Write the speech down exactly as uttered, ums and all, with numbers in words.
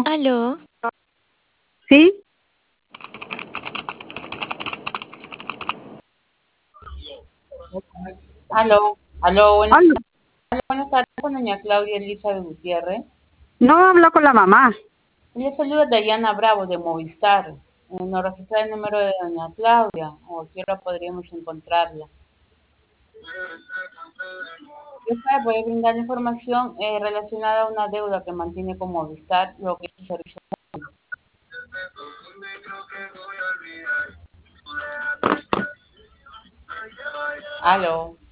¿Aló? ¿Sí? Aló, aló, buenas, Hola. buenas tardes con doña Claudia Elisa de Gutiérrez. No hablo con la mamá. Le saluda Dayana Bravo de Movistar. Eh, nos registra el número de doña Claudia, o aquí ahora podríamos encontrarla. Esta puede brindar información eh, relacionada a una deuda que mantiene con Movistar, lo que es su servicio. Aló.